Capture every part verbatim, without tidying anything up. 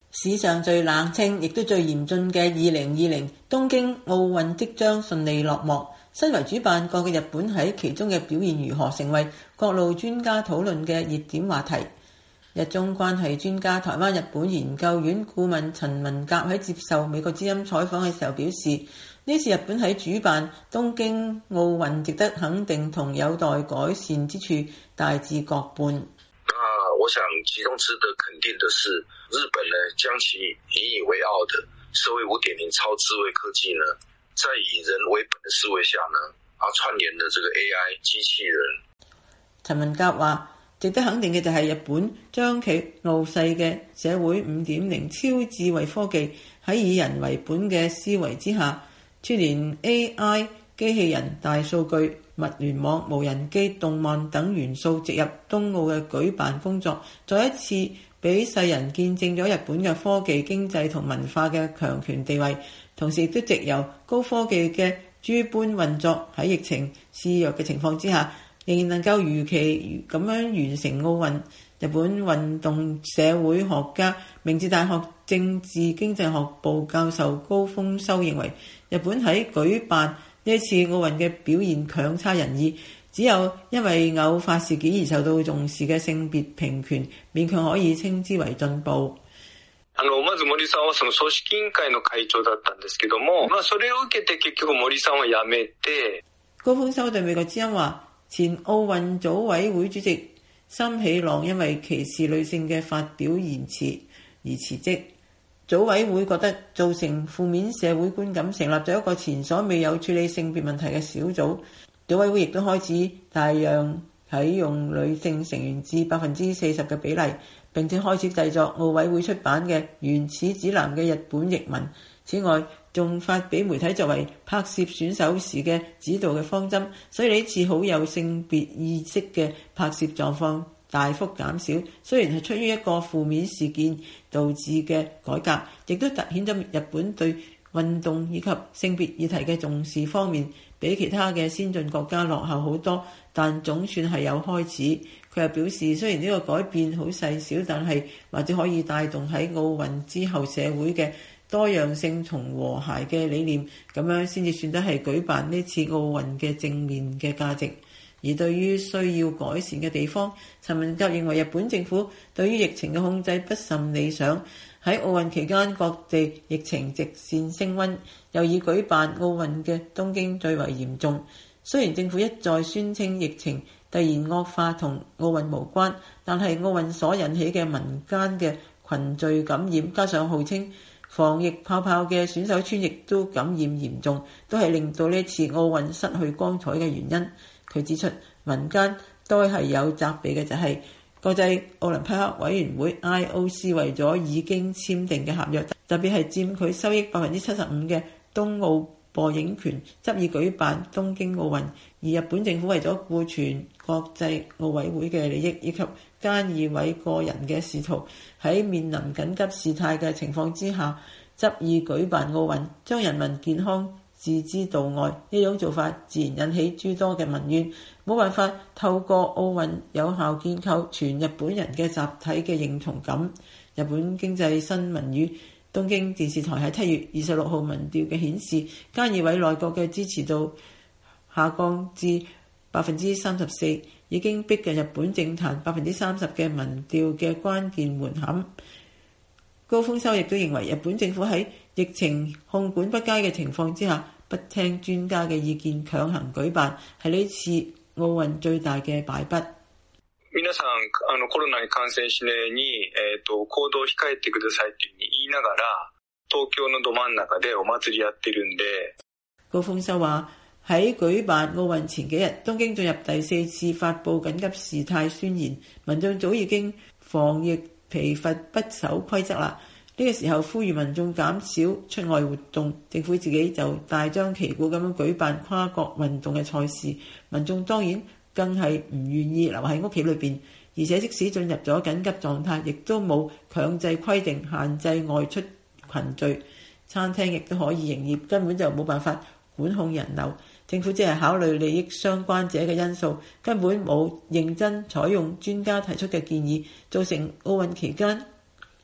史上最冷清亦都最嚴峻嘅二零二零東京奧運即將順利落幕。身為主辦國嘅日本喺其中嘅表現如何，成為各路專家討論嘅熱點話題。日中關係專家、台灣日本研究院顧問陳文甲喺接受美國之音採訪嘅時候表示，呢次日本喺主辦東京奧運值得肯定同有待改善之處大致各半。 那我想其中值得肯定的是，日本呢將其引以為傲的社會 五點零 超智慧科技呢，在以人為本的思維下呢，啊串聯的這個 A I 機器人。 陳文甲話，值得肯定嘅就係日本將其傲世嘅社會 五點零 超智慧科技喺以人為本嘅思維之下，串聯 A I、機器人、大數據、物聯網、無人機、動漫等元素植入東奧嘅舉辦工作，再一次俾世人見證咗日本嘅科技、經濟同文化嘅強權地位，同時亦都藉由高科技嘅諸般運作，喺疫情肆虐嘅情況之下，仍然能夠如期咁樣完成奧運。日本運動社會學家、明治大學政治經濟學部教授高峰修認為，日本喺舉辦呢一次奧運嘅表現強差人意，只有因為偶發事件而受到重視嘅性別平權，勉強可以稱之為進步。 あのまず森さんはその組織委員會の會長だったんですけども、まあそれを受けて結局森さんは辞めて。 高峰修對美國之音話，前奧運組委會主席森喜朗因為歧視女性嘅發表言辭而辭職。組委會覺得造成負面社會觀感，成立咗一個前所未有處理性別問題嘅小組。組委會亦都開始大量啟用女性成員至百分之四十嘅比例，並且開始製作奧委會出版嘅原始指南嘅日本譯文。此外，仲發俾媒體作為拍攝選手時嘅指導嘅方針，所以呢次好有性別意識嘅拍攝狀況大幅減少。雖然係出於一個負面事件導致嘅改革，亦都凸顯咗日本對運動以及性別議題嘅重視方面，比其他嘅先進國家落後好多，但總算係有開始。佢又表示，雖然呢個改變好細小，但係或者可以帶動喺奧運之後社會嘅多樣性同和諧嘅理念，咁樣先至算得係舉辦呢次奧運嘅正面嘅價值。而對於需要改善嘅地方，陳文甲認為日本政府對於疫情嘅控制不甚理想。喺奧運期間，各地疫情直線升溫，又以舉辦奧運嘅東京最為嚴重。雖然政府一再宣稱疫情突然惡化同奧運無關，但係奧運所引起嘅民間嘅群聚感染，加上號稱防疫泡泡嘅選手村亦都感染嚴重，都係令到呢次奧運失去光彩嘅原因。佢指出，民間都係有責備嘅，就係、是、國際奧林匹克委員會 I O C 為咗已經簽訂嘅合約，特別係佔佢收益百分之七十五嘅東奧播映權，執意舉辦東京奧運。而日本政府為咗顧全國際奧委會嘅利益以及菅義偉個人嘅仕途，喺面臨緊急事態嘅情況之下，執意舉辦奧運，將人民健康置之度外，呢種做法自然引起諸多嘅民怨，冇辦法透過奧運有效建構全日本人嘅集體嘅認同感。日本經濟新聞與東京電視台喺七月二十六號民調嘅顯示，菅義偉內閣嘅支持度下降至百分之三十四，已經逼近日本政壇百分之三十嘅民調嘅關鍵門檻。高峰修亦都認為，日本政府喺疫情控管不佳嘅情況之下，不聽專家嘅意見強行舉辦，係呢次奧運最大嘅敗筆。 皆さんあのコロナに感染しないように、えーと、行動を控えてくださいというふうに言いながら、東京のど真ん中でお祭りやってるんで。 高峰修話喺舉辦奧運前幾日，東京進入第四次發布緊急事態宣言，民眾早已經防疫疲乏不守規則啦。呢、這個時候呼籲民眾減少出外活動，政府自己就大張旗鼓咁樣舉辦跨國運動嘅賽事，民眾當然更係唔願意留喺屋企裏邊，而且即使進入咗緊急狀態，亦都冇強制規定限制外出群聚，餐廳亦都可以營業，根本就冇辦法管控人流。政府只係考慮利益相關者嘅因素，根本冇認真採用專家提出嘅建議，造成奧運期間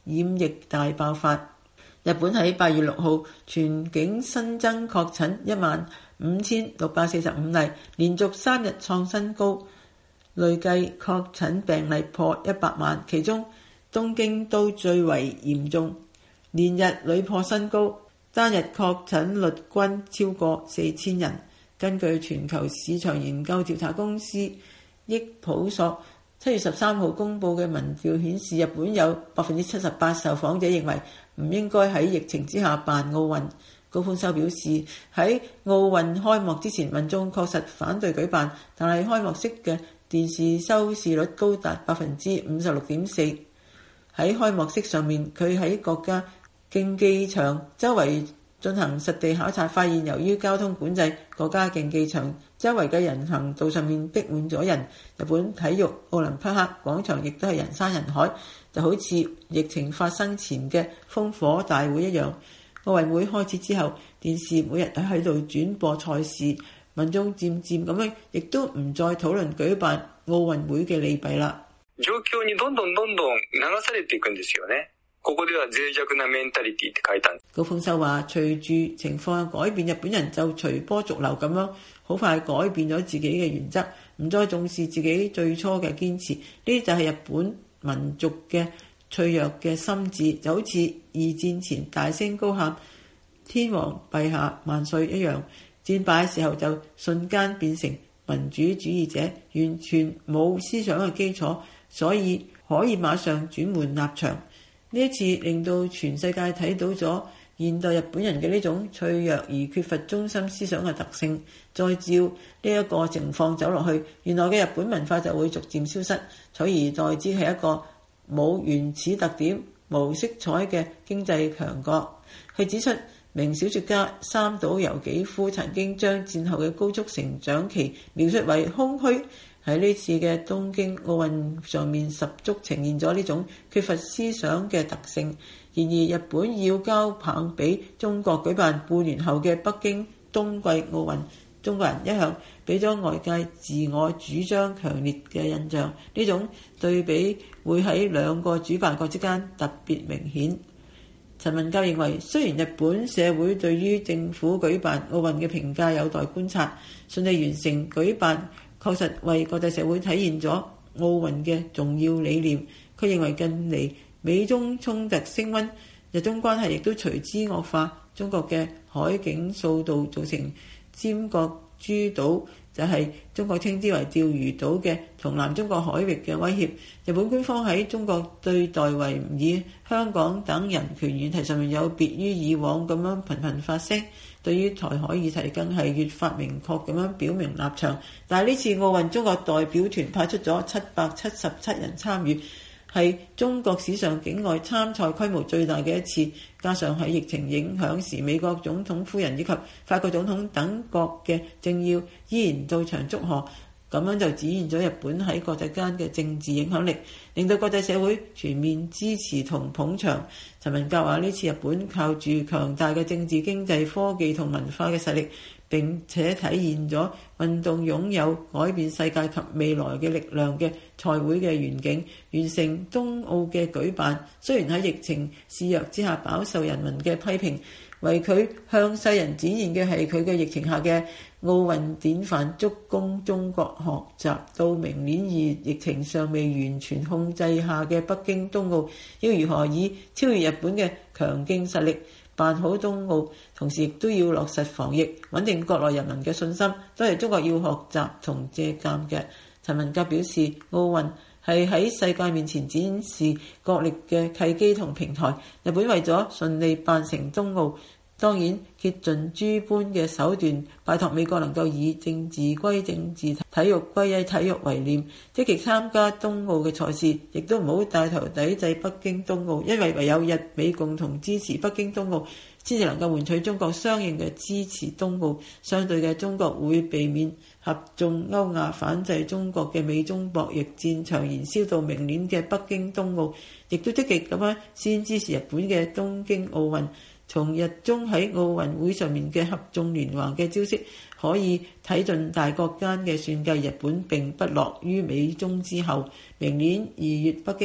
染疫大爆發。日本喺八月六號全境新增確診一萬五千六百四十五例，連續三日創新高，累計確診病例破一百萬，其中東京都最為嚴重，連日屢破新高，單日確診率均超過四千人。根據全球市場研究調查公司益普索七月十三號公佈嘅民調顯示，日本有百分之七十八受訪者認為唔應該喺疫情之下辦奧運。高寬修表示，喺奧運開幕之前，民眾確實反對舉辦，但係開幕式嘅電視收視率高達百分之五十六點四。喺開幕式上面，佢喺國家競技場周圍進行實地考察，發現由於交通管制，國家競技場周圍嘅人行道上面逼滿咗人。日本體育奧林匹克廣場亦都係人山人海，就好似疫情發生前嘅烽火大會一樣。奧運會開始之後，電視每日都喺度轉播賽事，民眾漸漸咁樣亦都唔再討論舉辦奧運會嘅利弊啦。 狀況にどんどんどんどん流されていくんですよね。ここでは脆弱なメンタリティって書いた。 高峰秀話，隨住情況改變，日本人就隨波逐流咁樣，好快改變咗自己嘅原則，唔再重視自己最初嘅堅持。呢啲就係日本民族嘅脆弱嘅心智，就好似二戰前大聲高喊天皇陛下萬歲一樣，戰敗嘅時候就瞬間變成民主主義者，完全冇思想嘅基礎，所以可以馬上轉換立場。呢一次令到全世界睇到咗現代日本人嘅呢種脆弱而缺乏中心思想嘅特性。再照呢一個情況走落去，原來嘅日本文化就會逐漸消失，取而代之係一個冇原始特點、無色彩嘅經濟強國。佢指出，名小說家三島由紀夫曾經將戰後嘅高速成長期描述為空虛。喺呢次嘅東京奧運上面十足呈現咗呢種缺乏思想嘅特性。然而日本要交棒俾中國舉辦半年後嘅北京冬季奧運，中國人一向俾咗外界自我主張強烈嘅印象，呢種對比會喺兩個主辦國之間特別明顯。陳文教認為，雖然日本社會對於政府舉辦奧運嘅評價有待觀察，順利完成舉辦確實為國際社會體現咗奧運嘅重要理念。佢認為近嚟美中衝突升溫，日中關係亦都隨之惡化。中國嘅海警掃蕩造成尖閣諸島，就係中國稱之為釣魚島嘅同南中國海域嘅威脅。日本官方喺中國對待維吾爾、香港等人權議題上面有別於以往咁樣頻頻發聲，對於台海議題更係越發明確咁樣表明立場。但係呢次奧運中國代表團派出咗七百七十七人參與，係中國史上境外參賽規模最大嘅一次，加上喺疫情影響時，美國總統夫人以及法國總統等國嘅政要依然到場祝賀，咁樣就展現咗日本喺國際間嘅政治影響力，令到國際社會全面支持同捧場。陳文教話：呢次日本靠住強大嘅政治、經濟、科技同文化嘅實力，並且體現咗運動擁有改變世界及未來嘅力量嘅賽會嘅願景，完成冬奧嘅舉辦。雖然喺疫情肆虐之下飽受人民嘅批評，為佢向世人展現嘅係佢嘅疫情下嘅奧運典範，足供中國學習。到明年二月疫情尚未完全控制下嘅北京冬奧，要如何以超越日本嘅強勁實力辦好冬奧，同時亦都要落實防疫，穩定國內人民嘅信心，都係中國要學習同借鑑嘅。陳文甲表示，奧運係喺世界面前展示國力嘅契機同平台。日本為咗順利辦成冬奧，當然竭盡諸般嘅手段，拜託美國能夠以政治歸政治、體育歸體育為念，積極參加冬奧嘅賽事，亦都唔好帶頭抵制北京冬奧，因為唯有日美共同支持北京冬奧，先至能夠換取中國相應嘅支持冬奧。相對嘅，中國會避免合縱歐亞反制中國嘅美中博弈戰場燃燒到明年嘅北京冬奧，亦都積極咁樣先支持日本嘅東京奧運。從日中喺奧運會上面嘅合縱連橫嘅招式，可以睇盡大國間嘅算計。日本並不落於美中之後，明年二月北京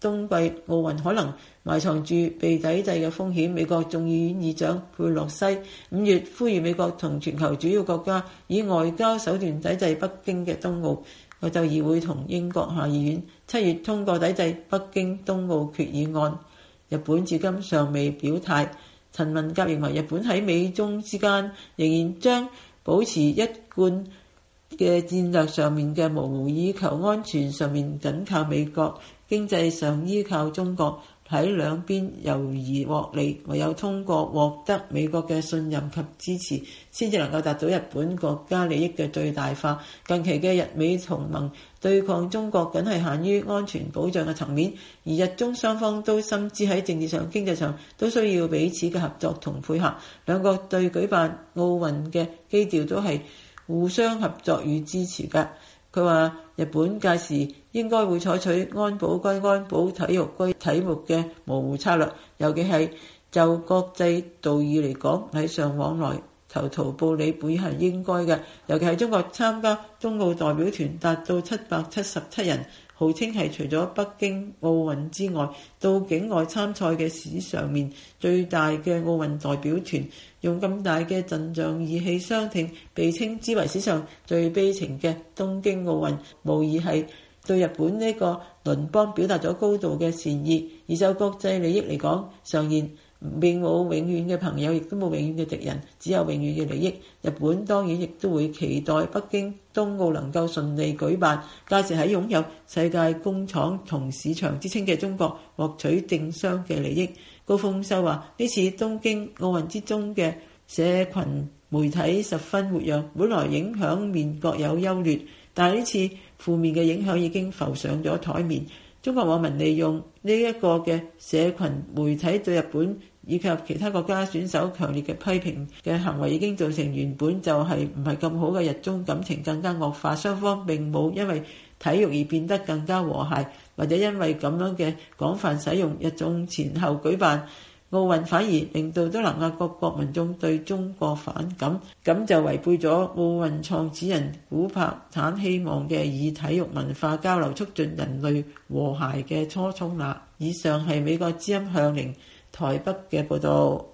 冬季奧運可能埋藏住被抵制嘅風險。美國眾議院議長佩洛西五月呼籲美國同全球主要國家以外交手段抵制北京嘅冬奧。歐洲議會同英國下議院七月通過抵制北京冬奧決議案。日本至今尚未表態。陳文甲認為日本喺美中之間仍然將保持一貫嘅戰略上面嘅模糊，以求安全上面緊靠美國，經濟上依靠中國，喺兩邊猶豫獲利，唯有通過獲得美國嘅信任及支持，先至能夠達到日本國家利益嘅最大化。近期嘅日美同盟對抗中國僅係限於安全保障嘅層面，而日中雙方都深知喺政治上、經濟上都需要彼此嘅合作同配合。兩國對舉辦奧運嘅基調都係互相合作與支持嘅。佢話日本屆時應該會採取安保歸安保、體育歸體育嘅模糊策略，尤其係就國際道義嚟講，禮尚往來、投桃報李本係應該嘅。尤其係中國參加冬奧代表團達到七百七十七人，號稱係除咗北京奧運之外，到境外參賽嘅史上面最大嘅奧運代表團，用咁大嘅陣仗義氣相挺，被稱之為史上最悲情嘅東京奧運，無疑係對日本呢個鄰邦表達咗高度嘅善意。而就國際利益嚟講，常言並冇永遠嘅朋友，亦都冇永遠嘅敵人，只有永遠嘅利益。日本當然亦都會期待北京冬奧能夠順利舉辦，屆時喺擁有世界工廠同市場之稱嘅中國獲取政商嘅利益。高豐修話：呢次東京奧運之中嘅社群媒體十分活躍，本來影響面各有優劣，但係呢次負面嘅影響已經浮上咗台面。中國網民利用呢一個嘅社群媒體對日本以及其他國家選手強烈嘅批評嘅行為，已經造成原本就係唔係咁好嘅日中感情更加惡化。雙方並冇因為體育而變得更加和諧，或者因為咁樣嘅廣泛使用日中前後舉辦奧運，反而令到東南亞各國民眾對中國反感，咁就違背咗奧運創始人古柏坦希望嘅以體育文化交流促進人類和諧嘅初衷啦。以上係美國之音向零台北嘅報導。